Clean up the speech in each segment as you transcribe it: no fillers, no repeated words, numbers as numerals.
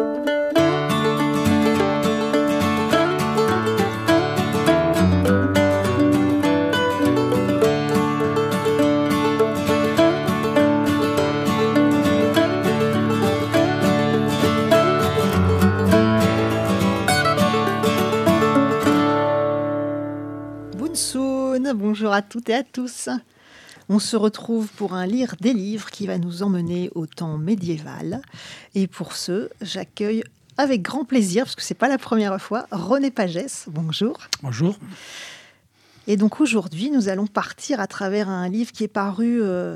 Bonjour à toutes et à tous. On se retrouve pour un lire des livres qui va nous emmener au temps médiéval. Et pour ce, j'accueille avec grand plaisir, parce que ce n'est pas la première fois, René Pagès. Bonjour. Bonjour. Et donc aujourd'hui, nous allons partir à travers un livre qui est paru...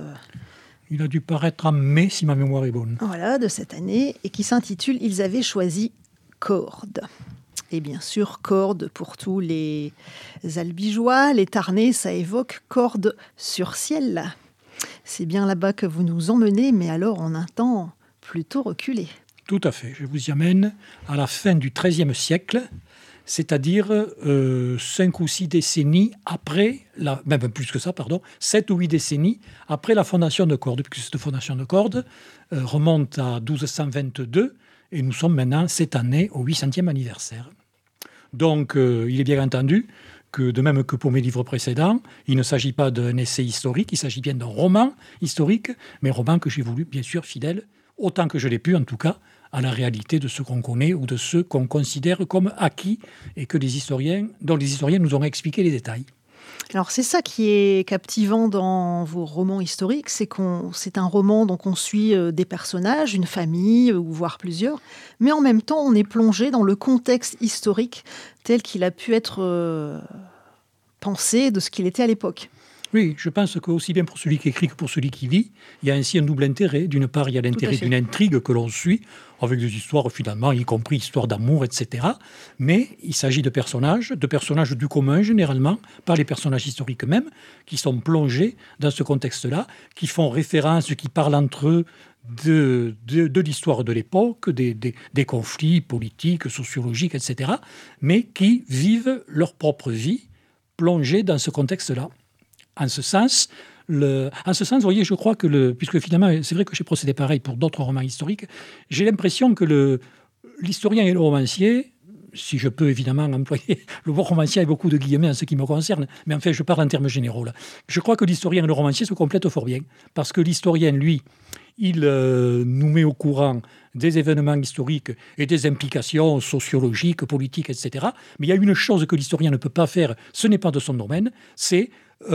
Il a dû paraître en mai, si ma mémoire est bonne. Voilà, de cette année, et qui s'intitule « Ils avaient choisi Corde ». Et bien sûr, corde pour tous les albigeois, les Tarnais, ça évoque corde sur ciel. C'est bien là-bas que vous nous emmenez, mais alors en un temps plutôt reculé. Tout à fait. Je vous y amène à la fin du XIIIe siècle, c'est-à-dire 5 ou 6 décennies après, même plus que ça, 7 ou 8 décennies après la fondation de Corde, puisque cette fondation de Corde remonte à 1222, et nous sommes maintenant cette année au 800e anniversaire. Donc, il est bien entendu que, de même que pour mes livres précédents, il ne s'agit pas d'un essai historique, il s'agit bien d'un roman historique, mais un roman que j'ai voulu, bien sûr, fidèle, autant que je l'ai pu, en tout cas, à la réalité de ce qu'on connaît ou de ce qu'on considère comme acquis et dont les historiens nous ont expliqué les détails. Alors c'est ça qui est captivant dans vos romans historiques, c'est un roman dont on suit des personnages, une famille, ou voire plusieurs, mais en même temps on est plongé dans le contexte historique tel qu'il a pu être pensé de ce qu'il était à l'époque. Oui, je pense qu'aussi bien pour celui qui écrit que pour celui qui vit, il y a ainsi un double intérêt. D'une part, il y a l'intérêt d'une intrigue que l'on suit, avec des histoires finalement, y compris histoires d'amour, etc. Mais il s'agit de personnages du commun généralement, pas les personnages historiques eux-mêmes, qui sont plongés dans ce contexte-là, qui font référence, qui parlent entre eux de l'histoire de l'époque, des conflits politiques, sociologiques, etc. Mais qui vivent leur propre vie plongés dans ce contexte-là. En ce sens, vous voyez, je crois que puisque finalement, c'est vrai que j'ai procédé pareil pour d'autres romans historiques, j'ai l'impression que l'historien et le romancier, si je peux évidemment employer le mot romancier avec beaucoup de guillemets en ce qui me concerne, mais en fait, je parle en termes généraux là. Je crois que l'historien et le romancier se complètent fort bien, parce que l'historien, lui, il nous met au courant des événements historiques et des implications sociologiques, politiques, etc. Mais il y a une chose que l'historien ne peut pas faire, ce n'est pas de son domaine, c'est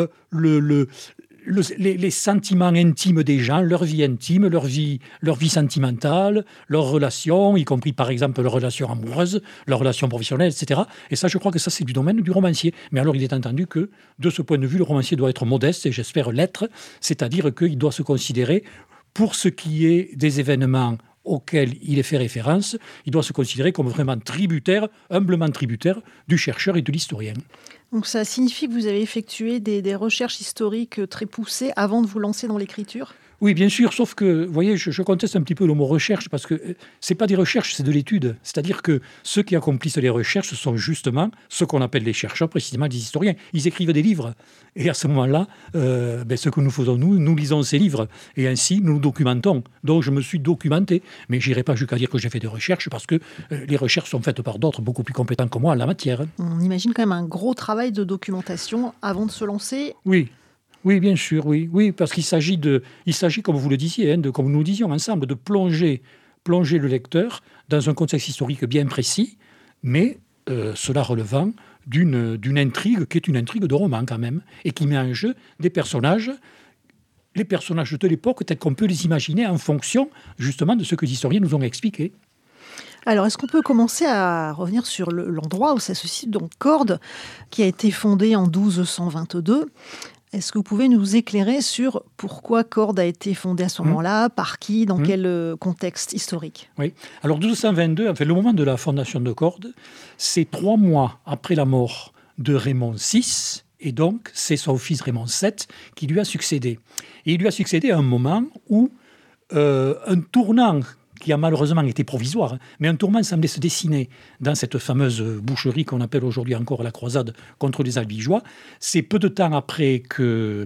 les sentiments intimes des gens, leur vie intime, leur vie sentimentale, leurs relations, y compris par exemple leurs relations amoureuses, leurs relations professionnelles, etc. Et ça, je crois que ça, c'est du domaine du romancier. Mais alors, il est entendu que, de ce point de vue, le romancier doit être modeste, et j'espère l'être, c'est-à-dire qu'il doit se considérer, pour ce qui est des événements auxquels il est fait référence, il doit se considérer comme vraiment humblement tributaire du chercheur et de l'historien. Donc ça signifie que vous avez effectué des recherches historiques très poussées avant de vous lancer dans l'écriture ? Oui, bien sûr, sauf que, vous voyez, je conteste un petit peu le mot recherche, parce que ce n'est pas des recherches, c'est de l'étude. C'est-à-dire que ceux qui accomplissent les recherches, ce sont justement ce qu'on appelle les chercheurs, précisément des historiens. Ils écrivent des livres. Et à ce moment-là, ce que nous faisons, nous lisons ces livres. Et ainsi, nous documentons. Donc, je me suis documenté. Mais je n'irai pas jusqu'à dire que j'ai fait des recherches, parce que les recherches sont faites par d'autres beaucoup plus compétents que moi en la matière. On imagine quand même un gros travail de documentation avant de se lancer. Oui, bien sûr, oui, parce qu'il s'agit, comme vous le disiez, comme nous disions ensemble, de plonger le lecteur dans un contexte historique bien précis, mais cela relevant d'une intrigue qui est une intrigue de roman quand même, et qui met en jeu des personnages, les personnages de l'époque tels qu'on peut les imaginer en fonction justement de ce que les historiens nous ont expliqué. Alors, est-ce qu'on peut commencer à revenir sur l'endroit où ça se situe, donc Corde, qui a été fondée en 1222 ? Est-ce que vous pouvez nous éclairer sur pourquoi Corde a été fondée à ce moment-là, par qui, dans quel contexte historique ? Oui. Alors 1222, le moment de la fondation de Corde, c'est 3 mois après la mort de Raymond VI, et donc c'est son fils Raymond VII qui lui a succédé. Et il lui a succédé à un moment où un tournant qui a malheureusement été provisoire, mais un tournant semblait se dessiner dans cette fameuse boucherie qu'on appelle aujourd'hui encore la croisade contre les Albigeois. C'est peu de temps après que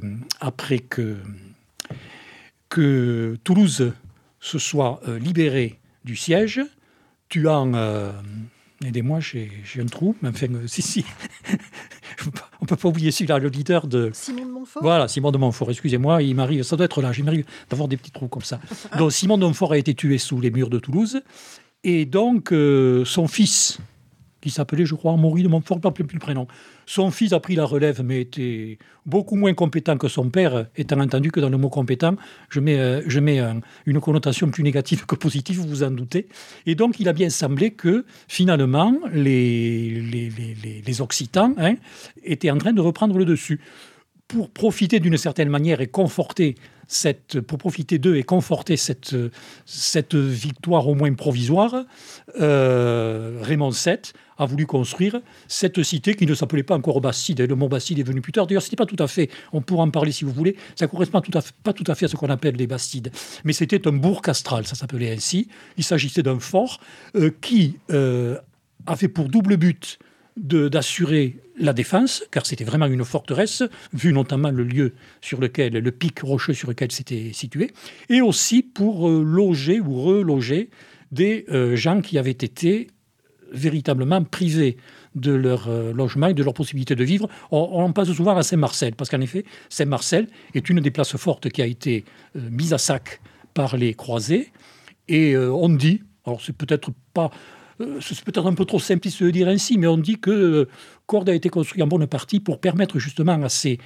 Toulouse se soit libérée du siège tuant... aidez-moi, j'ai un trou, mais enfin, si. On ne peut pas oublier celui-là, le leader de... Simon de Montfort. Voilà, Simon de Montfort, excusez-moi, il m'arrive, ça doit être là, il m'arrive d'avoir des petits trous comme ça. Donc Simon de Montfort a été tué sous les murs de Toulouse, et donc son fils, qui s'appelait, je crois, Amaury de Montfort, je ne me rappelle plus le prénom, son fils a pris la relève, mais était beaucoup moins compétent que son père, étant entendu que dans le mot compétent, je mets une connotation plus négative que positive, vous vous en doutez. Et donc, il a bien semblé que, finalement, les Occitans étaient en train de reprendre le dessus. Pour profiter d'une certaine manière et conforter pour profiter d'eux et conforter cette victoire au moins provisoire, Raymond VII a voulu construire cette cité qui ne s'appelait pas encore Bastide. Le mot Bastide est venu plus tard. D'ailleurs, ce n'était pas tout à fait, on pourra en parler si vous voulez, ça ne correspond pas tout à fait à ce qu'on appelle les Bastides. Mais c'était un bourg castral, ça s'appelait ainsi. Il s'agissait d'un fort qui avait pour double but d'assurer la défense, car c'était vraiment une forteresse, vu notamment le lieu sur lequel, le pic rocheux sur lequel c'était situé, et aussi pour loger ou reloger des gens qui avaient été véritablement privés de leur logement et de leur possibilité de vivre. On en passe souvent à Saint-Marcel, parce qu'en effet, Saint-Marcel est une des places fortes qui a été mise à sac par les croisés, et on dit, alors c'est peut-être un peu trop simpliste de le dire ainsi, mais on dit que Cordes a été construit en bonne partie pour permettre justement à ces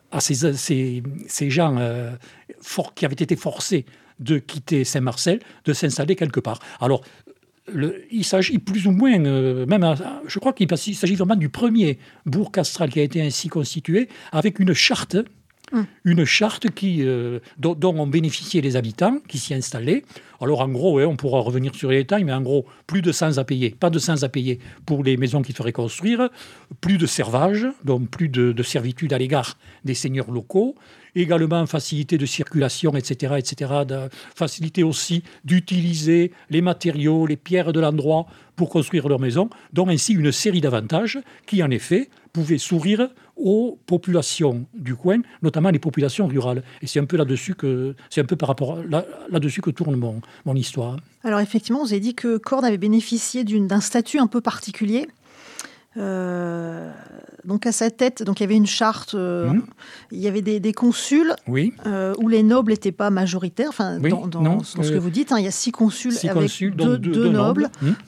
gens qui avaient été forcés de quitter Saint-Marcel, de s'installer quelque part. Alors, il s'agit plus ou moins, je crois qu'il s'agit vraiment du premier bourg castral qui a été ainsi constitué, avec une charte dont ont bénéficié les habitants qui s'y installaient. Alors en gros, on pourra revenir sur les détails, mais en gros, plus de cens à payer. Pas de cens à payer pour les maisons qu'il faudrait construire, plus de servage, donc plus de servitude à l'égard des seigneurs locaux, également facilité de circulation, etc., facilité aussi d'utiliser les matériaux, les pierres de l'endroit pour construire leur maison, donc ainsi une série d'avantages qui, en effet, pouvaient sourire aux populations du coin, notamment les populations rurales. Et c'est un peu là-dessus que tourne mon histoire. Alors effectivement, vous avez dit que Cordes avait bénéficié d'un statut un peu particulier. Donc à sa tête, donc il y avait une charte, il y avait des consuls, oui, où les nobles n'étaient pas majoritaires. Enfin, oui, dans ce que vous dites, il y a 6 consuls avec deux nobles.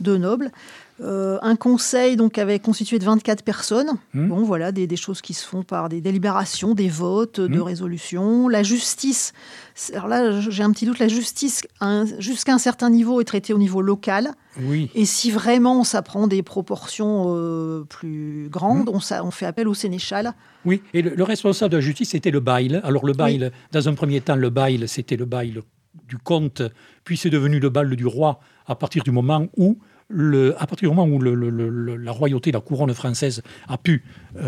Un conseil donc avait constitué de 24 personnes. Bon, voilà, des choses qui se font par des délibérations, des votes, de résolutions. La justice, alors là, j'ai un petit doute, la justice, jusqu'à un certain niveau, est traitée au niveau local. Oui. Et si vraiment ça prend des proportions plus grandes, on fait appel au sénéchal. Oui, et le responsable de la justice, c'était le bail. Alors le bail, dans un premier temps, le bail, c'était le bail du comte, puis c'est devenu le bail du roi à partir du moment où la royauté, la couronne française a pu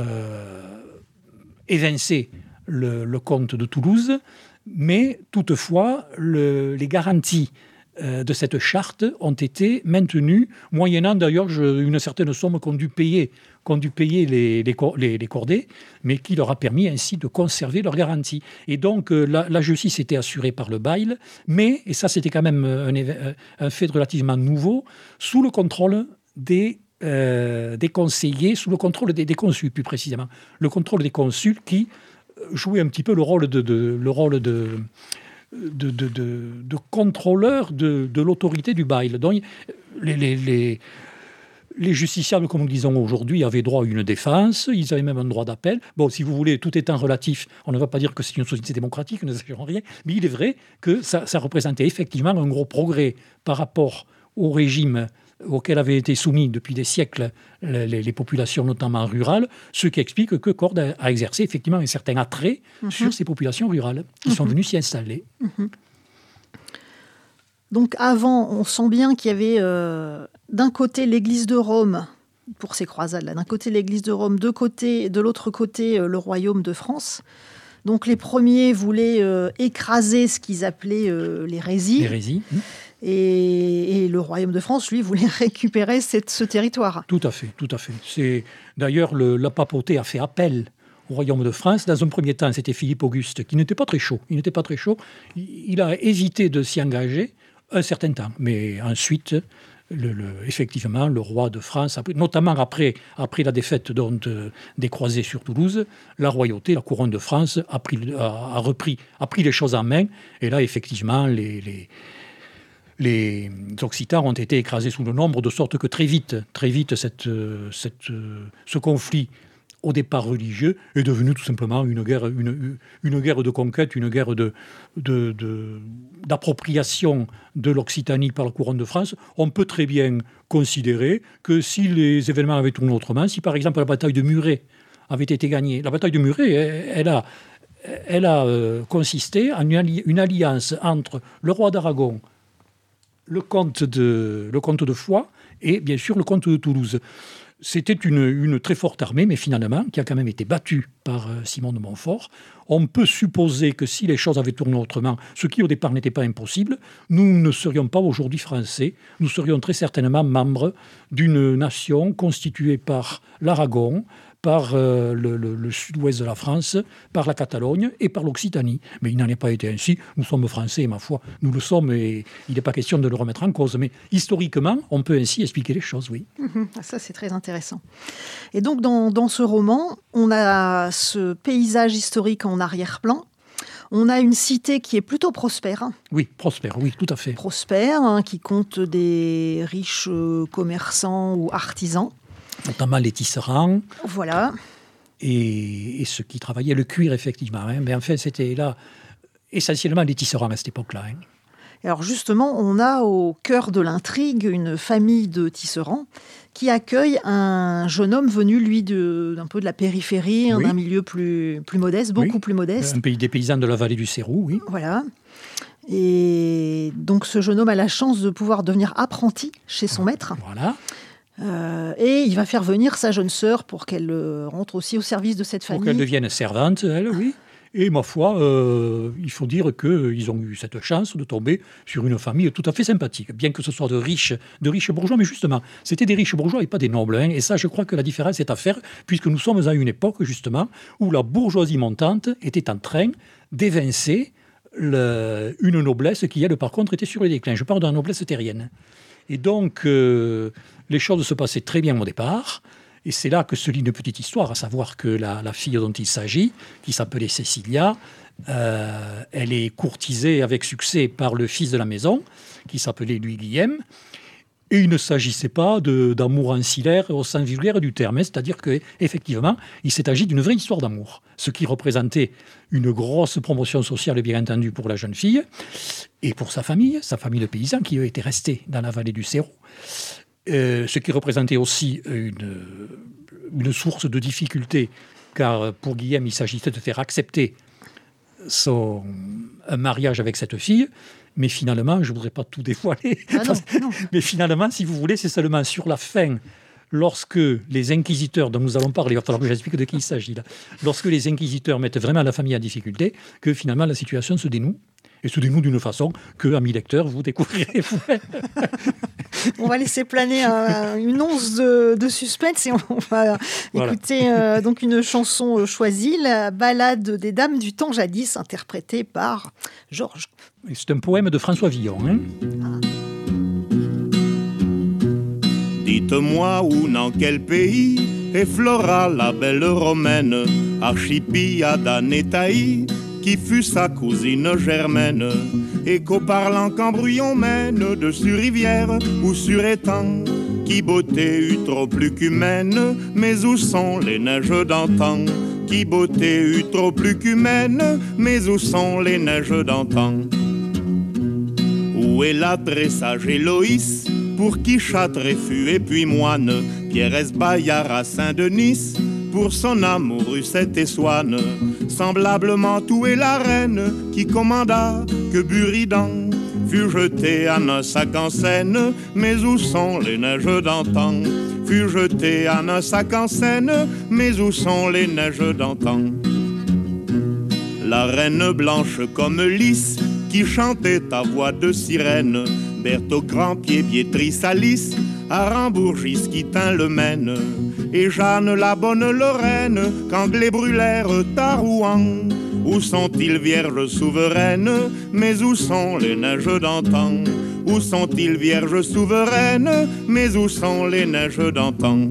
évincer le comte de Toulouse, mais toutefois, les garanties de cette charte ont été maintenues, moyennant d'ailleurs une certaine somme qu'ont dû payer les cordés, mais qui leur a permis ainsi de conserver leurs garanties. Et donc, la justice était assurée par le bail, mais, et ça c'était quand même un fait relativement nouveau, sous le contrôle des conseillers, sous le contrôle des consuls plus précisément. Le contrôle des consuls qui jouait un petit peu le rôle de contrôleur de l'autorité du bail. Donc, les justiciables, comme nous disons aujourd'hui, avaient droit à une défense, ils avaient même un droit d'appel. Bon, si vous voulez, tout étant relatif, on ne va pas dire que c'est une société démocratique, ne sachant rien, mais il est vrai que ça représentait effectivement un gros progrès par rapport au régime auquel avaient été soumis depuis des siècles les populations, notamment rurales, ce qui explique que Cordes a exercé effectivement un certain attrait sur ces populations rurales qui sont venues s'y installer. Donc avant, on sent bien qu'il y avait d'un côté l'Église de Rome, pour ces croisades-là, d'un côté l'Église de Rome, de l'autre côté le royaume de France. Donc les premiers voulaient écraser ce qu'ils appelaient l'hérésie. L'hérésie. Et le royaume de France, lui, voulait récupérer ce territoire. Tout à fait. D'ailleurs, la papauté a fait appel au royaume de France. Dans un premier temps, c'était Philippe Auguste, qui n'était pas très chaud. Il a hésité de s'y engager un certain temps. Mais ensuite, effectivement, le roi de France, notamment après la défaite des croisés sur Toulouse, la royauté, la couronne de France a pris les choses en main. Et là, effectivement, les Occitans ont été écrasés sous le nombre, de sorte que très vite, ce conflit, au départ religieux, est devenu tout simplement une guerre de conquête, une guerre d'appropriation de l'Occitanie par la couronne de France. On peut très bien considérer que si les événements avaient tourné autrement, si par exemple la bataille de Muret avait été gagnée, la bataille de Muret, elle a consisté en une alliance entre le roi d'Aragon, le comte de Foix et bien sûr le comte de Toulouse. C'était une très forte armée, mais finalement, qui a quand même été battue par Simon de Montfort. On peut supposer que si les choses avaient tourné autrement, ce qui au départ n'était pas impossible, nous ne serions pas aujourd'hui français. Nous serions très certainement membres d'une nation constituée par l'Aragon, par le sud-ouest de la France, par la Catalogne et par l'Occitanie. Mais il n'en est pas été ainsi. Nous sommes français, ma foi. Nous le sommes et il n'est pas question de le remettre en cause. Mais historiquement, on peut ainsi expliquer les choses, oui. Ça, c'est très intéressant. Et donc, dans ce roman, on a ce paysage historique en arrière-plan. On a une cité qui est plutôt prospère. Oui, prospère, oui, tout à fait. Prospère, qui compte des riches commerçants ou artisans. Notamment les tisserands. Voilà. Et ceux qui travaillaient le cuir, effectivement. Mais enfin, c'était là essentiellement les tisserands à cette époque-là. Alors justement, on a au cœur de l'intrigue une famille de tisserands qui accueille un jeune homme venu, lui, d'un peu de la périphérie, d'un milieu plus modeste, beaucoup plus modeste. Un pays des paysans de la vallée du Cérou, oui. Voilà. Et donc ce jeune homme a la chance de pouvoir devenir apprenti chez son maître. Voilà. Et il va faire venir sa jeune sœur pour qu'elle rentre aussi au service de cette famille. Pour qu'elle devienne servante, elle, oui. Et ma foi, il faut dire qu'ils ont eu cette chance de tomber sur une famille tout à fait sympathique, bien que ce soit de riches bourgeois. Mais justement, c'était des riches bourgeois et pas des nobles. Et ça, je crois que la différence est à faire, puisque nous sommes à une époque, justement, où la bourgeoisie montante était en train d'évincer une noblesse qui, elle, par contre, était sur le déclin. Je parle de la noblesse terrienne. Et donc, les choses se passaient très bien au départ. Et c'est là que se lit une petite histoire, à savoir que la fille dont il s'agit, qui s'appelait Cécilia, elle est courtisée avec succès par le fils de la maison, qui s'appelait Louis Guillem. Et il ne s'agissait pas d'amour ancillaire au sens vulgaire du terme, c'est-à-dire qu'effectivement, il s'est agi d'une vraie histoire d'amour, ce qui représentait une grosse promotion sociale, bien entendu, pour la jeune fille, et pour sa famille de paysans qui était restée dans la vallée du Cérou. Ce qui représentait aussi une source de difficulté, car pour Guillem, il s'agissait de faire accepter un mariage avec cette fille. Mais finalement, je ne voudrais pas tout dévoiler. Non. Mais finalement, si vous voulez, c'est seulement sur la fin, lorsque les inquisiteurs, dont nous allons parler, il va falloir que j'explique de qui il s'agit là, lorsque les inquisiteurs mettent vraiment la famille en difficulté, que finalement la situation se dénoue. Et se dénoue d'une façon que, amis lecteurs, vous découvrirez vous-même. On va laisser planer une once de suspense et on va écouter donc une chanson choisie, la ballade des dames du temps jadis, interprétée par Georges. C'est un poème de François Villon. Dites-moi où, dans quel pays effleura la belle romaine, Archipiade Nétaï, qui fut sa cousine germaine, et qu'au parlant qu'embrouillon mène, de sur rivière ou sur étang, qui beauté eut trop plus qu'humaine, mais où sont les neiges d'antan? Qui beauté eut trop plus qu'humaine, mais où sont les neiges d'antan? Où est la très sage Héloïse, pour qui Châtelet fut et puis moine, Pierrès Bayard à Saint-Denis, pour son amour eut cette Essoine, semblablement tout est la reine, qui commanda que Buridan fut jeté à un sac en Seine, mais où sont les neiges d'antan? Fut jeté à un sac en Seine, mais où sont les neiges d'antan? La reine blanche comme lys, qui chantait à voix de sirène, Berthaud Grand-Pied, Béatrice Alice, à Rambourgis qui tint le Maine, et Jeanne la bonne Lorraine, qu'Anglais brûlèrent à Rouen. Où sont-ils, vierges souveraines? Mais où sont les neiges d'antan? Où sont-ils, vierges souveraines? Mais où sont les neiges d'antan?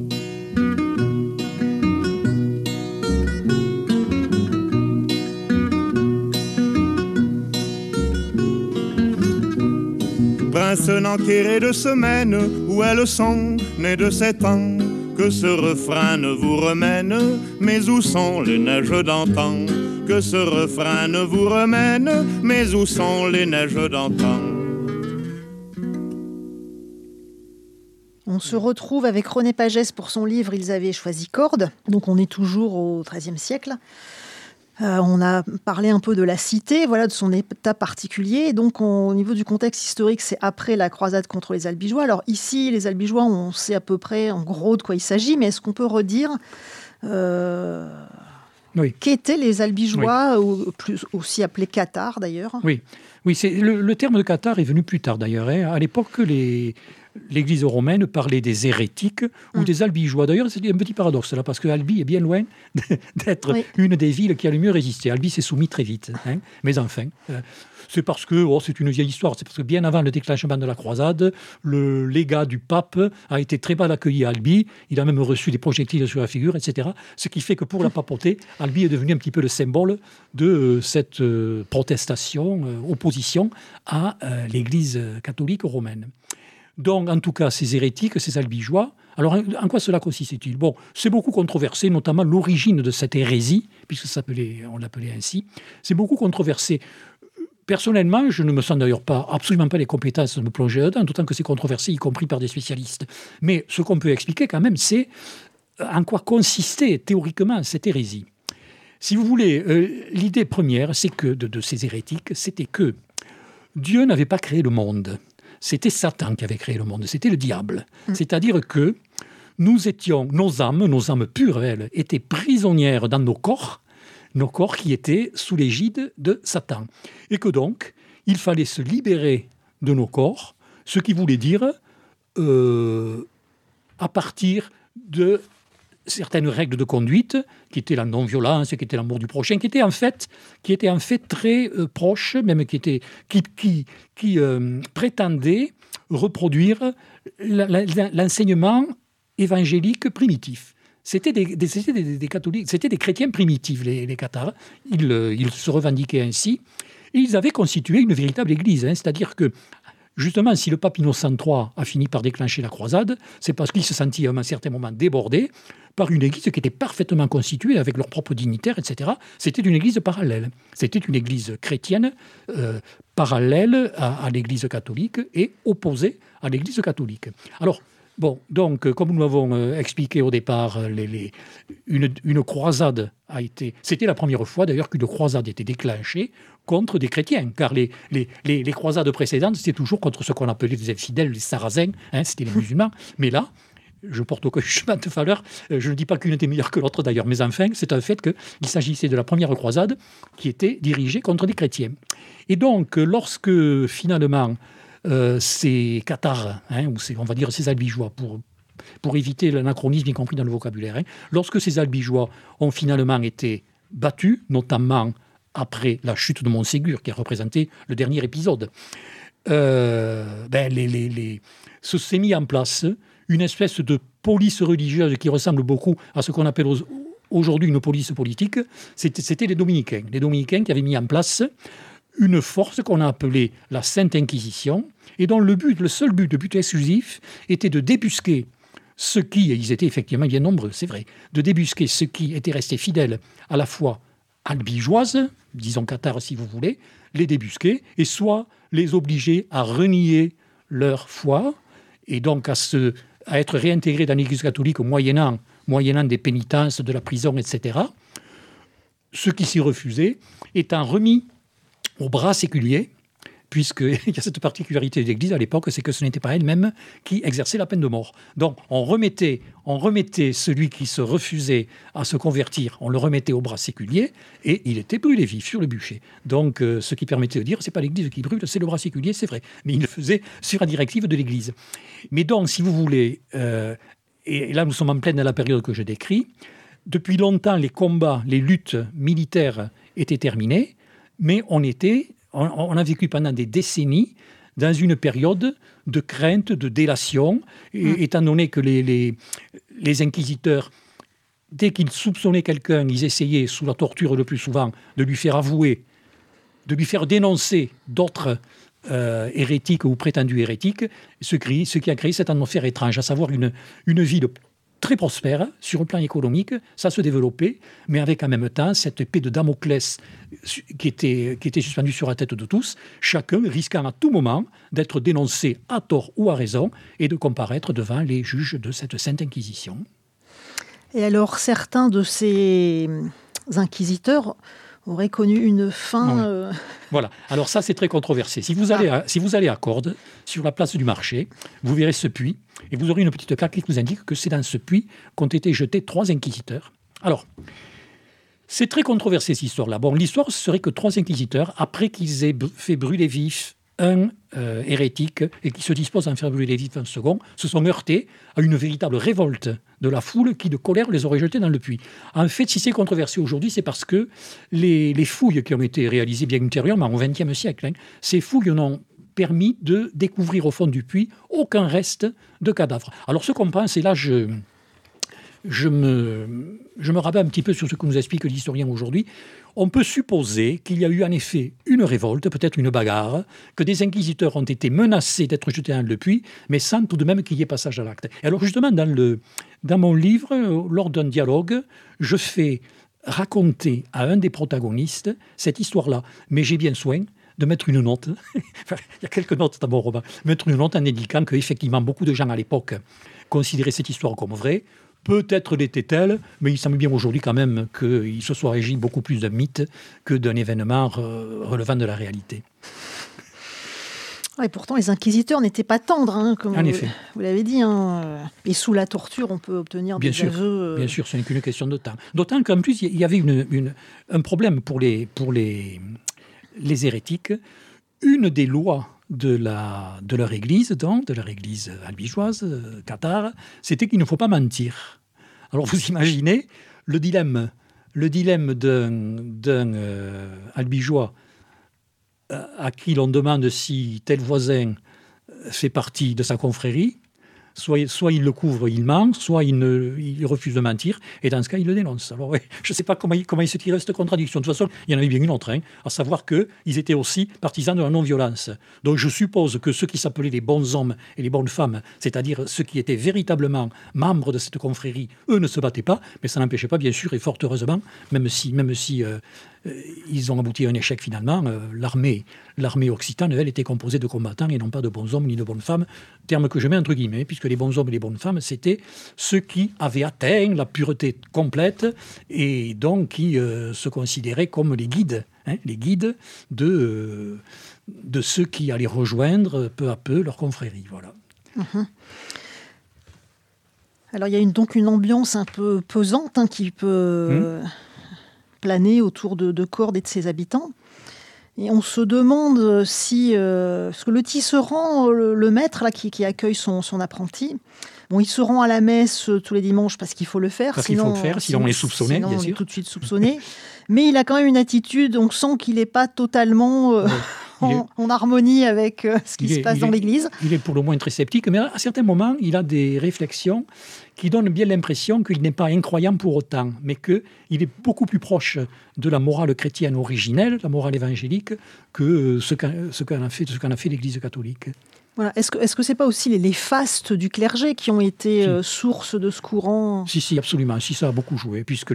Prince n'enquéré de semaines, où elles sont nées de 7 ans? Que ce refrain ne vous remène, mais où sont les neiges d'antan? Que ce refrain ne vous remène, mais où sont les neiges d'antan? On se retrouve avec René Pagès pour son livre « Ils avaient choisi corde ». Donc on est toujours au XIIIe siècle. On a parlé un peu de la cité, voilà, de son état particulier. Donc, au niveau du contexte historique, c'est après la croisade contre les Albigeois. Alors ici, les Albigeois, on sait à peu près, en gros, de quoi il s'agit. Mais est-ce qu'on peut redire qu'étaient les Albigeois, ou aussi appelés cathares d'ailleurs? Oui, le terme de cathare est venu plus tard d'ailleurs. À l'époque, l'Église romaine parlait des hérétiques ou des Albigeois. D'ailleurs, c'est un petit paradoxe là, parce que Albi est bien loin d'être une des villes qui a le mieux résisté. Albi s'est soumis très vite. Mais enfin, c'est parce que, c'est une vieille histoire, c'est parce que bien avant le déclenchement de la croisade, le légat du pape a été très mal accueilli à Albi. Il a même reçu des projectiles sur la figure, etc. Ce qui fait que pour la papauté, Albi est devenu un petit peu le symbole de cette protestation, opposition à l'Église catholique romaine. Donc, en tout cas, ces hérétiques, ces albigeois, alors en quoi cela consiste-t-il? Bon, c'est beaucoup controversé, notamment l'origine de cette hérésie, puisque on l'appelait ainsi. C'est beaucoup controversé. Personnellement, je ne me sens d'ailleurs absolument pas les compétences de me plonger dedans, d'autant que c'est controversé, y compris par des spécialistes. Mais ce qu'on peut expliquer quand même, c'est en quoi consistait théoriquement cette hérésie. Si vous voulez, l'idée première, c'est que de ces hérétiques, c'était que Dieu n'avait pas créé le monde. C'était Satan qui avait créé le monde, c'était le diable. C'est-à-dire que nos âmes pures, elles, étaient prisonnières dans nos corps qui étaient sous l'égide de Satan. Et que donc, il fallait se libérer de nos corps, ce qui voulait dire, à partir de certaines règles de conduite, qui étaient la non-violence, qui étaient l'amour du prochain, qui étaient en fait très proches, même qui prétendaient reproduire l'enseignement évangélique primitif. C'était des catholiques, c'était des chrétiens primitifs, les cathares. Ils se revendiquaient ainsi. Et ils avaient constitué une véritable église, c'est-à-dire que justement, si le pape Innocent III a fini par déclencher la croisade, c'est parce qu'il se sentit à un certain moment débordé par une église qui était parfaitement constituée avec leurs propres dignitaires, etc. C'était une église parallèle. C'était une église chrétienne parallèle à l'église catholique et opposée à l'église catholique. Alors, bon, donc, comme nous l'avons expliqué au départ, une croisade a été... C'était la première fois d'ailleurs qu'une croisade était déclenchée contre des chrétiens, car les croisades précédentes, c'était toujours contre ce qu'on appelait les infidèles, les sarrasins, c'était les musulmans. Mais là, je porte aucun jugement de valeur, je ne dis pas qu'une était meilleure que l'autre d'ailleurs, mais enfin, c'est un fait qu'il s'agissait de la première croisade qui était dirigée contre les chrétiens. Et donc, lorsque finalement ces cathares, ou on va dire ces albigeois, pour éviter l'anachronisme, y compris dans le vocabulaire, lorsque ces albigeois ont finalement été battus, notamment après la chute de Montségur, qui a représenté le dernier épisode, s'est mis en place une espèce de police religieuse qui ressemble beaucoup à ce qu'on appelle aujourd'hui une police politique. C'était les dominicains. Les dominicains qui avaient mis en place une force qu'on a appelée la Sainte Inquisition, et dont le seul but exclusif, était de débusquer ceux qui, et ils étaient effectivement bien nombreux, c'est vrai, de débusquer ceux qui étaient restés fidèles à la foi albigeoise, disons cathares si vous voulez, les débusquer, et soit les obliger à renier leur foi, et donc à être réintégrés dans l'Église catholique moyennant des pénitences, de la prison, etc. Ceux qui s'y refusaient étant remis au bras séculier, puisqu'il y a cette particularité de l'Église à l'époque, c'est que ce n'était pas elle-même qui exerçait la peine de mort. Donc on remettait celui qui se refusait à se convertir, on le remettait au bras séculier, et il était brûlé vif sur le bûcher. Donc ce qui permettait de dire, c'est pas l'Église qui brûle, c'est le bras séculier, c'est vrai. Mais il le faisait sur la directive de l'Église. Mais donc, si vous voulez, et là nous sommes en pleine dans la période que je décris, depuis longtemps les combats, les luttes militaires étaient terminés, mais on a vécu pendant des décennies dans une période de crainte, de délation, étant donné que les inquisiteurs, dès qu'ils soupçonnaient quelqu'un, ils essayaient, sous la torture le plus souvent, de lui faire avouer, de lui faire dénoncer d'autres hérétiques ou prétendus hérétiques, ce qui a créé cette atmosphère étrange, à savoir une ville très prospère sur le plan économique, ça se développait, mais avec en même temps cette épée de Damoclès qui était suspendue sur la tête de tous, chacun risquant à tout moment d'être dénoncé à tort ou à raison et de comparaître devant les juges de cette Sainte Inquisition. Et alors, certains de ces inquisiteurs auraient connu une fin... Voilà, alors ça c'est très controversé. Si vous allez à Cordes, sur la place du marché, vous verrez ce puits, et vous aurez une petite carte qui vous indique que c'est dans ce puits qu'ont été jetés 3 inquisiteurs. Alors, c'est très controversé cette histoire-là. Bon, l'histoire serait que 3 inquisiteurs, après qu'ils aient fait brûler vif un hérétique et qui se dispose à en faire brûler vif un second, se sont heurtés à une véritable révolte de la foule qui, de colère, les aurait jetés dans le puits. En fait, si c'est controversé aujourd'hui, c'est parce que les fouilles qui ont été réalisées bien ultérieurement, au XXe siècle, ces fouilles n'ont permis de découvrir au fond du puits aucun reste de cadavre. Alors ce qu'on pense, et là je me rabats un petit peu sur ce que nous explique l'historien aujourd'hui, on peut supposer qu'il y a eu en effet une révolte, peut-être une bagarre, que des inquisiteurs ont été menacés d'être jetés dans le puits, mais sans tout de même qu'il y ait passage à l'acte. Et alors justement, dans mon livre, lors d'un dialogue, je fais raconter à un des protagonistes cette histoire-là. Mais j'ai bien soin de mettre une note, enfin, il y a quelques notes dans mon roman, mettre une note en indiquant qu'effectivement beaucoup de gens à l'époque considéraient cette histoire comme vraie. Peut-être l'était-elle, mais il semble bien aujourd'hui quand même qu'il se soit régi beaucoup plus d'un mythe que d'un événement relevant de la réalité. Et pourtant, les inquisiteurs n'étaient pas tendres, comme vous l'avez dit. Et sous la torture, on peut obtenir des aveux. Bien sûr, ce n'est qu'une question de temps. D'autant qu'en plus, il y avait un problème pour les hérétiques. Une des lois de leur église, donc, de leur église albigeoise, cathare, c'était qu'il ne faut pas mentir. Alors vous imaginez le dilemme d'un albigeois à qui l'on demande si tel voisin fait partie de sa confrérie. Soit il le couvre, il ment, soit il refuse de mentir, et dans ce cas, il le dénonce. Alors, ouais, je ne sais pas comment il se tirait cette contradiction. De toute façon, il y en avait bien une autre, à savoir qu'ils étaient aussi partisans de la non-violence. Donc, je suppose que ceux qui s'appelaient les bons hommes et les bonnes femmes, c'est-à-dire ceux qui étaient véritablement membres de cette confrérie, eux ne se battaient pas, mais ça n'empêchait pas, bien sûr, et fort heureusement, même si ils ont abouti à un échec finalement, l'armée occitane, elle, était composée de combattants et non pas de bons hommes ni de bonnes femmes, terme que je mets entre guillemets, puisque les bons hommes et les bonnes femmes, c'était ceux qui avaient atteint la pureté complète et donc qui se considéraient comme les guides de ceux qui allaient rejoindre peu à peu leur confrérie. Voilà. Mmh. Alors il y a donc une ambiance un peu pesante qui peut planer autour de Cordes et de ses habitants. Et on se demande si... parce que le tisserand, le maître là, qui accueille son apprenti, bon, il se rend à la messe tous les dimanches parce qu'il faut le faire. Sinon on est soupçonné, bien sûr. On est tout de suite soupçonné. Mais il a quand même une attitude, on sent qu'il n'est pas totalement... en harmonie avec ce qui se passe dans l'Église. Il est pour le moins très sceptique, mais à certains moments, il a des réflexions qui donnent bien l'impression qu'il n'est pas incroyant pour autant, mais qu'il est beaucoup plus proche de la morale chrétienne originelle, la morale évangélique, que ce qu'en a fait l'Église catholique. Voilà. Est-ce que ce n'est pas aussi les fastes du clergé qui ont été source de ce courant ? Si, absolument. Si, ça a beaucoup joué, puisque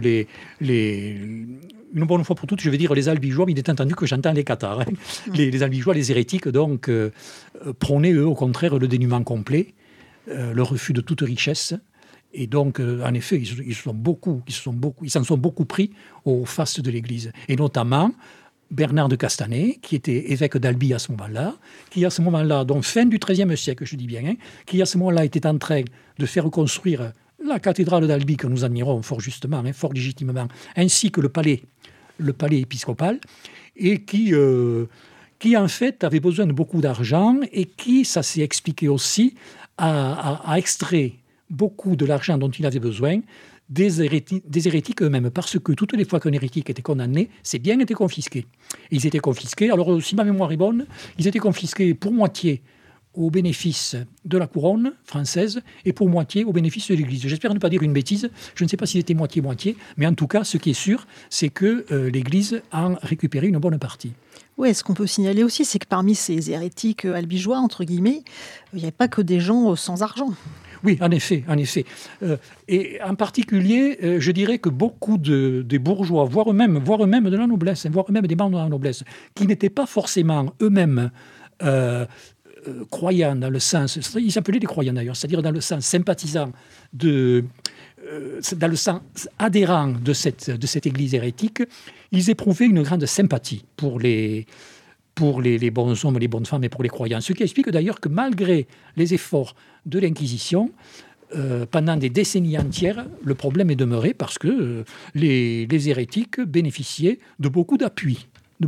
une bonne fois pour toutes, je vais dire les albigeois, mais il est entendu que j'entends les cathares. Les albigeois, les hérétiques, donc, prônaient, eux, au contraire, le dénuement complet, le refus de toute richesse. Et donc, en effet, ils s'en sont beaucoup pris aux fastes de l'Église. Et notamment... Bernard de Castanet, qui était évêque d'Albi à ce moment-là, donc fin du XIIIe siècle, je dis bien, qui à ce moment-là était en train de faire construire la cathédrale d'Albi, que nous admirons fort justement, fort légitimement, ainsi que le palais épiscopal, et qui en fait avait besoin de beaucoup d'argent, et qui, ça s'est expliqué aussi, a extrait beaucoup de l'argent dont il avait besoin des hérétiques eux-mêmes, parce que toutes les fois qu'un hérétique était condamné, ses biens étaient confisqués. Ils étaient confisqués, alors si ma mémoire est bonne, ils étaient confisqués pour moitié au bénéfice de la couronne française et pour moitié au bénéfice de l'Église. J'espère ne pas dire une bêtise, je ne sais pas si c'était moitié-moitié, mais en tout cas, ce qui est sûr, c'est que l'Église a récupéré une bonne partie. Oui, ce qu'on peut signaler aussi, c'est que parmi ces hérétiques albigeois, entre guillemets, il n'y avait pas que des gens sans argent. Oui, en effet. Et en particulier, je dirais que beaucoup des bourgeois, voire même de la noblesse, voire même des membres de la noblesse, qui n'étaient pas forcément eux-mêmes croyants dans le sens, ils s'appelaient des croyants d'ailleurs, c'est-à-dire dans le sens sympathisant, dans le sens adhérent de cette église hérétique, ils éprouvaient une grande sympathie pour les bons hommes, les bonnes femmes et pour les croyants. Ce qui explique d'ailleurs que malgré les efforts de l'Inquisition, pendant des décennies entières, le problème est demeuré parce que les hérétiques bénéficiaient de beaucoup d'appui.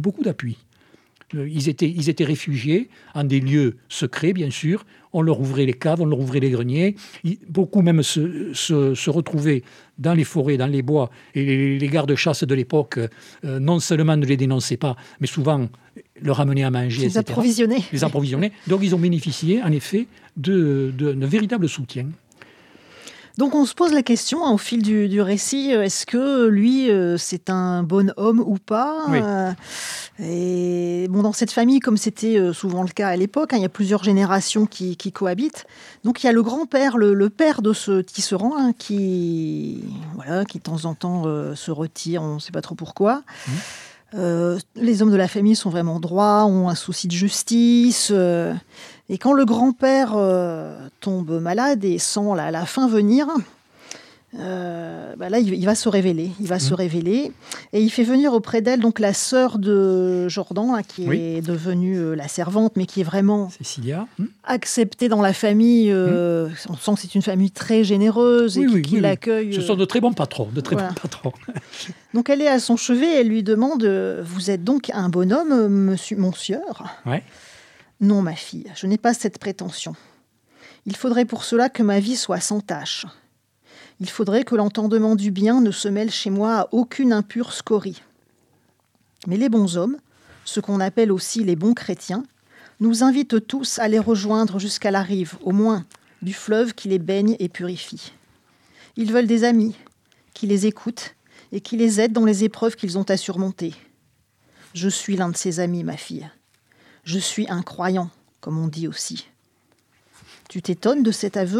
Ils étaient réfugiés en des lieux secrets, bien sûr. On leur ouvrait les caves, on leur ouvrait les greniers. Beaucoup même se retrouvaient dans les forêts, dans les bois. Et les gardes-chasse de l'époque, non seulement ne les dénonçaient pas, mais souvent leur amenaient à manger, etc. Les approvisionnaient. Donc ils ont bénéficié, en effet, d'un véritable soutien. Donc on se pose la question au fil du récit, est-ce que lui c'est un bon homme ou pas? Oui. Et bon, dans cette famille, comme c'était souvent le cas à l'époque, il y a plusieurs générations qui cohabitent. Donc il y a le grand-père, le père de ce tisserand, qui de temps en temps se retire, on ne sait pas trop pourquoi. Les hommes de la famille sont vraiment droits, ont un souci de justice. Et quand le grand-père tombe malade et sent la fin venir, là, il va se révéler. Et il fait venir auprès d'elle donc la sœur de Jordan, qui est devenue la servante, mais qui est vraiment Cécilia. Acceptée dans la famille. On sent que c'est une famille très généreuse et qui l'accueille. Ce sont de très bons patrons. Bons patrons. Donc elle est à son chevet et elle lui demande « Vous êtes donc un bonhomme, monsieur ?» Ouais. « Non, ma fille, je n'ai pas cette prétention. Il faudrait pour cela que ma vie soit sans tache. Il faudrait que l'entendement du bien ne se mêle chez moi à aucune impure scorie. Mais les bons hommes, ce qu'on appelle aussi les bons chrétiens, nous invitent tous à les rejoindre jusqu'à la rive, au moins, du fleuve qui les baigne et purifie. Ils veulent des amis, qui les écoutent et qui les aident dans les épreuves qu'ils ont à surmonter. Je suis l'un de ces amis, ma fille. Je suis un croyant, comme on dit aussi. Tu t'étonnes de cet aveu ?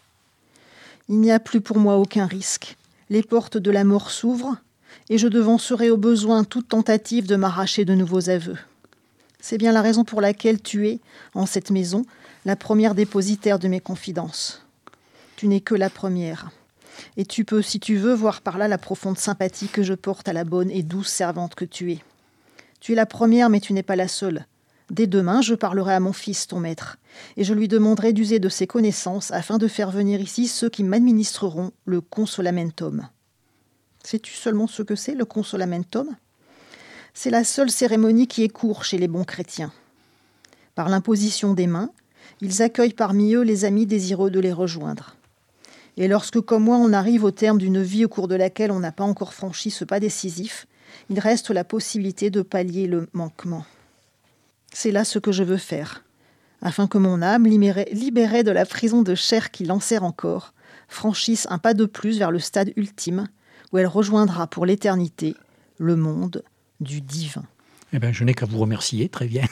Il n'y a plus pour moi aucun risque. Les portes de la mort s'ouvrent et je devancerai au besoin toute tentative de m'arracher de nouveaux aveux. C'est bien la raison pour laquelle tu es, en cette maison, la première dépositaire de mes confidences. Tu n'es que la première. Et tu peux, si tu veux, voir par là la profonde sympathie que je porte à la bonne et douce servante que tu es. Tu es la première, mais tu n'es pas la seule. Dès demain, je parlerai à mon fils, ton maître, et je lui demanderai d'user de ses connaissances afin de faire venir ici ceux qui m'administreront le consolamentum. Sais-tu seulement ce que c'est, le consolamentum ? C'est la seule cérémonie qui est courte chez les bons chrétiens. Par l'imposition des mains, ils accueillent parmi eux les amis désireux de les rejoindre. Et lorsque, comme moi, on arrive au terme d'une vie au cours de laquelle on n'a pas encore franchi ce pas décisif, il reste la possibilité de pallier le manquement. C'est là ce que je veux faire, afin que mon âme, libérée de la prison de chair qui l'enserre encore, franchisse un pas de plus vers le stade ultime, où elle rejoindra pour l'éternité le monde du divin. Eh bien, je n'ai qu'à vous remercier, très bien.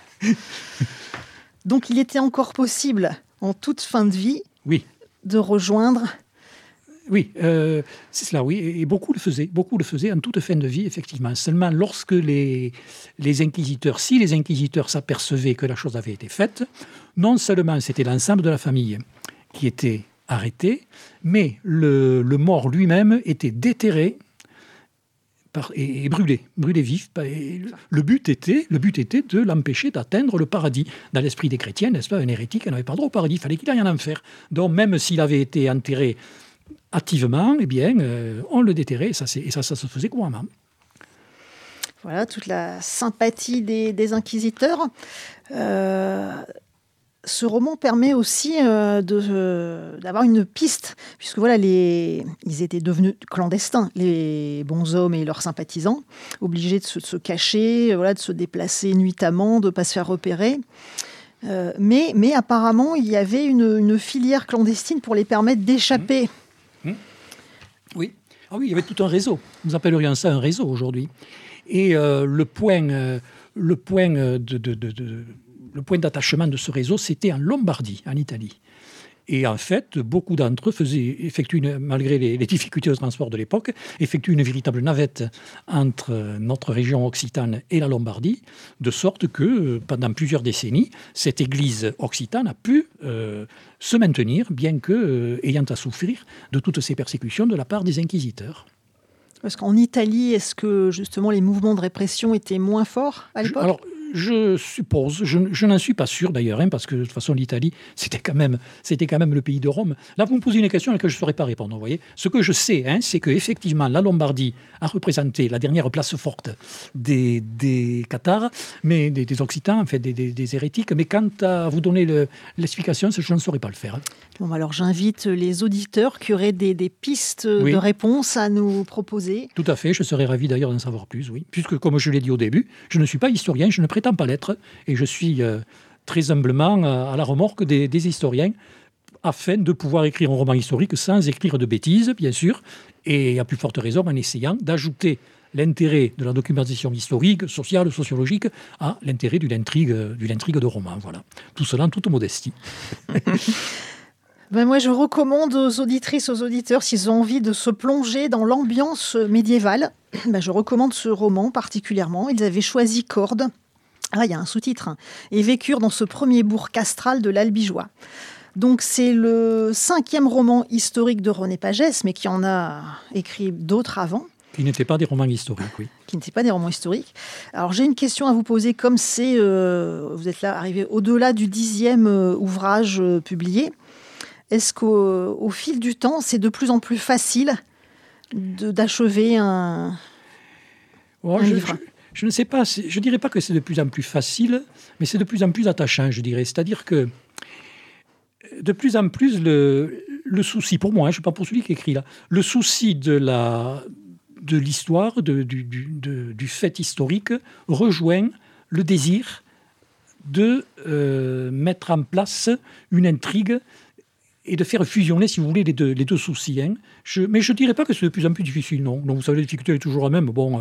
Donc, il était encore possible, en toute fin de vie, de rejoindre... Oui, c'est cela, oui. Et beaucoup le faisaient en toute fin de vie, effectivement. Seulement, lorsque les inquisiteurs, si les inquisiteurs s'apercevaient que la chose avait été faite, non seulement c'était l'ensemble de la famille qui était arrêté, mais le mort lui-même était déterré et brûlé vif. Et le but était de l'empêcher d'atteindre le paradis. Dans l'esprit des chrétiens, n'est-ce pas, un hérétique n'avait pas droit au paradis, il fallait qu'il aille en enfer. Donc, même s'il avait été enterré activement, eh bien, on le déterrait, et ça se faisait couramment. Voilà, toute la sympathie des inquisiteurs. ce roman permet aussi d'avoir une piste, puisque voilà, ils étaient devenus clandestins, les bonshommes et leurs sympathisants, obligés de se cacher, voilà, de se déplacer nuitamment, de ne pas se faire repérer. Mais apparemment, il y avait une filière clandestine pour les permettre d'échapper. Oui. Ah oui, il y avait tout un réseau. Nous appellerions ça un réseau aujourd'hui. Et le point d'attachement de ce réseau, c'était en Lombardie, en Italie. Et en fait, beaucoup d'entre eux malgré les difficultés de transport de l'époque, effectuent une véritable navette entre notre région occitane et la Lombardie, de sorte que pendant plusieurs décennies, cette église occitane a pu se maintenir, bien que ayant à souffrir de toutes ces persécutions de la part des inquisiteurs. Parce qu'en Italie, est-ce que justement les mouvements de répression étaient moins forts à l'époque ? Alors, je suppose, je n'en suis pas sûr d'ailleurs, parce que de toute façon l'Italie, c'était quand même le pays de Rome. Là, vous me posez une question à laquelle je ne saurais pas répondre. Vous voyez, ce que je sais, c'est qu'effectivement, la Lombardie a représenté la dernière place forte des cathares, mais des Occitans, en fait, des hérétiques. Mais quant à vous donner l'explication, je ne saurais pas le faire. Bon, alors j'invite les auditeurs qui auraient des pistes de réponse à nous proposer. Tout à fait, je serais ravi d'ailleurs d'en savoir plus, oui. Puisque, comme je l'ai dit au début, je ne suis pas historien, je ne prétends pas l'être, et je suis très humblement à la remorque des historiens, afin de pouvoir écrire un roman historique sans écrire de bêtises, bien sûr, et à plus forte raison en essayant d'ajouter l'intérêt de la documentation historique, sociale, sociologique, à l'intérêt d'une intrigue de roman. Voilà. Tout cela en toute modestie. Moi, je recommande aux auditrices, aux auditeurs, s'ils ont envie de se plonger dans l'ambiance médiévale, je recommande ce roman particulièrement. Ils avaient choisi Cordes. Ah, il y a un sous-titre. Et vécurent dans ce premier bourg castral de l'Albigeois. Donc, c'est le 5e roman historique de René Pagès, mais qui en a écrit d'autres avant. Qui n'étaient pas des romans historiques, oui. Qui n'étaient pas des romans historiques. Alors, j'ai une question à vous poser. Comme vous êtes là arrivé au-delà du 10e ouvrage publié, est-ce qu'au fil du temps, c'est de plus en plus facile d'achever un livre ? Je ne sais pas, je ne dirais pas que c'est de plus en plus facile, mais c'est de plus en plus attachant, je dirais. C'est-à-dire que de plus en plus, le souci, pour moi, je ne sais pas pour celui qui écrit là, le souci de l'histoire, du fait historique, rejoint le désir de mettre en place une intrigue et de faire fusionner, si vous voulez, les deux soucis. Mais je ne dirais pas que c'est de plus en plus difficile, non. Donc, vous savez, la difficulté est toujours la même. Bon,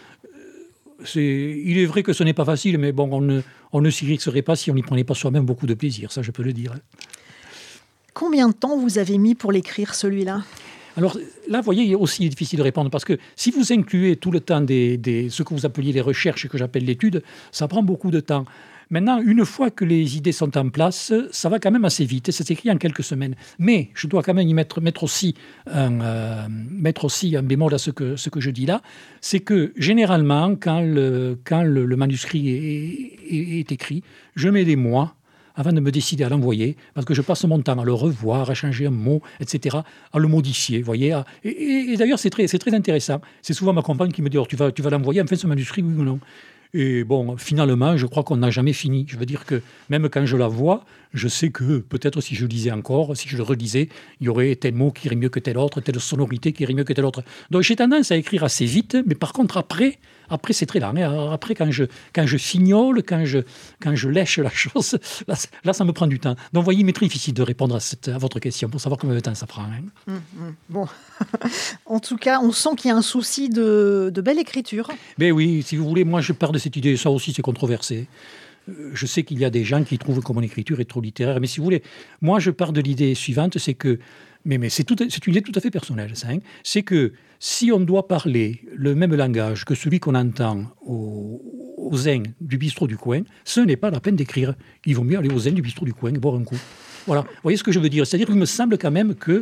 il est vrai que ce n'est pas facile, mais bon, on ne s'y risquerait pas si on n'y prenait pas soi-même beaucoup de plaisir, ça je peux le dire. Combien de temps vous avez mis pour l'écrire, celui-là ? Alors là, vous voyez, il est aussi difficile de répondre, parce que si vous incluez tout le temps ce que vous appeliez les recherches et que j'appelle l'étude, ça prend beaucoup de temps. Maintenant, une fois que les idées sont en place, ça va quand même assez vite et ça s'écrit en quelques semaines. Mais je dois quand même y mettre aussi un bémol à ce que je dis là, c'est que généralement, quand le manuscrit est écrit, je mets des mois avant de me décider à l'envoyer, parce que je passe mon temps à le revoir, à changer un mot, etc., à le modifier, voyez. Et d'ailleurs, c'est très intéressant. C'est souvent ma compagne qui me dit « tu vas l'envoyer, enfin, ce manuscrit, oui ou non ?» Et bon, finalement, je crois qu'on n'a jamais fini. Je veux dire que même quand je la vois, je sais que peut-être si je lisais encore, si je le relisais, il y aurait tel mot qui irait mieux que tel autre, telle sonorité qui irait mieux que tel autre. Donc j'ai tendance à écrire assez vite, mais par contre après c'est très lent. Après, quand je fignole, quand je lèche la chose, là ça me prend du temps. Donc vous voyez, il m'est très difficile de répondre à votre question pour savoir combien de temps ça prend. Bon, en tout cas, on sent qu'il y a un souci de belle écriture. Ben oui, si vous voulez, moi je pars de cette idée, ça aussi c'est controversé. Je sais qu'il y a des gens qui trouvent que mon écriture est trop littéraire, mais si vous voulez, moi je pars de l'idée suivante, c'est que, mais c'est une idée tout à fait personnelle, ça, c'est que si on doit parler le même langage que celui qu'on entend aux zins du bistrot du coin, ce n'est pas la peine d'écrire. Il vaut mieux aller aux zins du bistrot du coin et boire un coup. Voilà, vous voyez ce que je veux dire ? C'est-à-dire qu'il me semble quand même que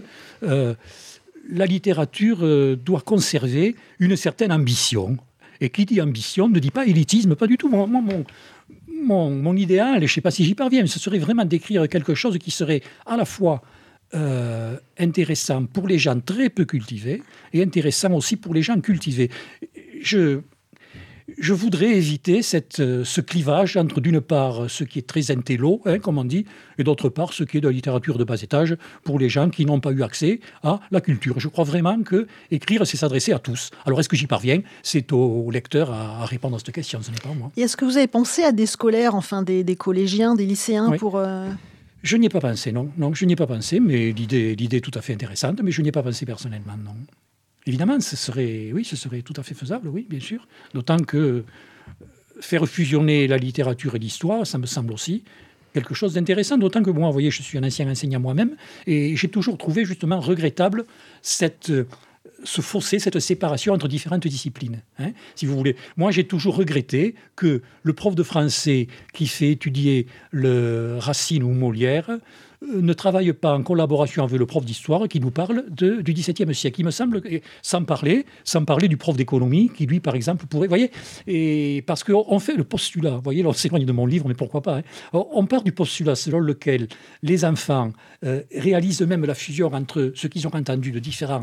la littérature doit conserver une certaine ambition. Et qui dit ambition ne dit pas élitisme, pas du tout. Mon idéal, je ne sais pas si j'y parviens, mais ce serait vraiment d'écrire quelque chose qui serait à la fois intéressant pour les gens très peu cultivés et intéressant aussi pour les gens cultivés. Je je voudrais éviter ce clivage entre, d'une part, ce qui est très intello, comme on dit, et d'autre part, ce qui est de la littérature de bas étage pour les gens qui n'ont pas eu accès à la culture. Je crois vraiment que écrire, c'est s'adresser à tous. Alors, est-ce que j'y parviens ? C'est au lecteur à répondre à cette question, ce n'est pas moi. Et est-ce que vous avez pensé à des scolaires, enfin des collégiens, des lycéens pour... Je n'y ai pas pensé, non. Non, je n'y ai pas pensé, mais l'idée est tout à fait intéressante, mais je n'y ai pas pensé personnellement, non. Évidemment, ce serait tout à fait faisable, oui, bien sûr. D'autant que faire fusionner la littérature et l'histoire, ça me semble aussi quelque chose d'intéressant. D'autant que moi, vous voyez, je suis un ancien enseignant moi-même, et j'ai toujours trouvé justement regrettable ce fossé, cette séparation entre différentes disciplines, si vous voulez. Moi, j'ai toujours regretté que le prof de français qui fait étudier le Racine ou Molière ne travaille pas en collaboration avec le prof d'histoire qui nous parle du XVIIe siècle. Il me semble, sans parler du prof d'économie qui, lui, par exemple, pourrait... Vous voyez, et parce qu'on fait le postulat, vous voyez, là, on s'éloigne de mon livre, mais pourquoi pas, on part du postulat selon lequel les enfants réalisent eux-mêmes la fusion entre ce qu'ils ont entendu de différents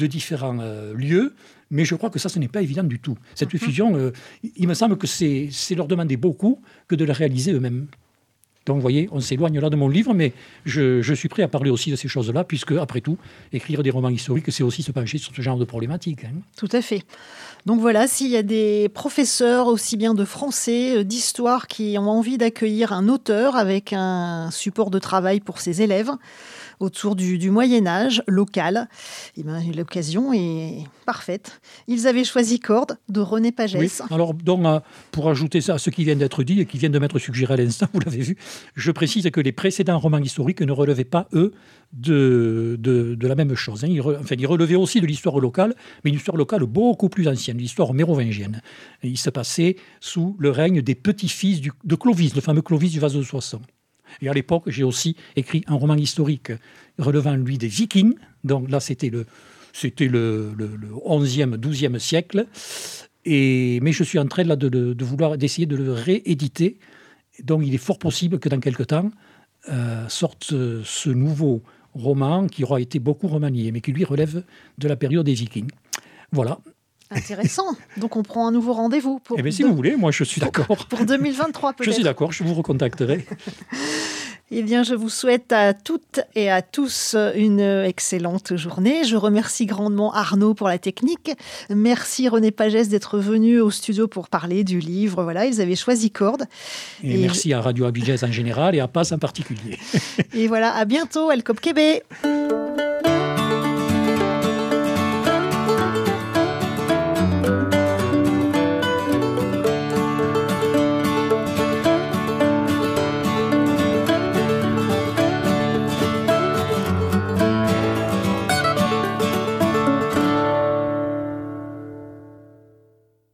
lieux, mais je crois que ça, ce n'est pas évident du tout. Cette fusion, il me semble que c'est leur demander beaucoup que de la réaliser eux-mêmes. Donc, vous voyez, on s'éloigne là de mon livre, mais je suis prêt à parler aussi de ces choses-là, puisque, après tout, écrire des romans historiques, c'est aussi se pencher sur ce genre de problématiques. Tout à fait. Donc voilà, s'il y a des professeurs, aussi bien de français, d'histoire, qui ont envie d'accueillir un auteur avec un support de travail pour ses élèves, autour du Moyen-Âge local, et l'occasion est parfaite. Ils avaient choisi Corde de René Pagès. Oui. Alors, donc, pour ajouter ça à ce qui vient d'être dit et qui vient de m'être suggéré à l'instant, vous l'avez vu, je précise que les précédents romans historiques ne relevaient pas, eux, de la même chose. Ils relevaient aussi de l'histoire locale, mais une histoire locale beaucoup plus ancienne, l'histoire mérovingienne. Et il se passait sous le règne des petits-fils de Clovis, le fameux Clovis du vase de Soissons. Et à l'époque, j'ai aussi écrit un roman historique relevant, lui, des Vikings. Donc là, c'était le 11e, 12e siècle. Mais je suis en train là, d'essayer de le rééditer. Donc il est fort possible que dans quelque temps sorte ce nouveau roman qui aura été beaucoup remanié, mais qui lui relève de la période des Vikings. Voilà. Intéressant. Donc on prend un nouveau rendez-vous. Si vous voulez, moi je suis d'accord. Pour 2023 peut-être. Je suis d'accord, je vous recontacterai. Eh bien, je vous souhaite à toutes et à tous une excellente journée. Je remercie grandement Arnaud pour la technique. Merci René Pagès d'être venu au studio pour parler du livre. Voilà, ils avaient choisi Corde. Et merci à Radio Abidjan en général et à Paz en particulier. Et voilà, à bientôt, El Cop Québec.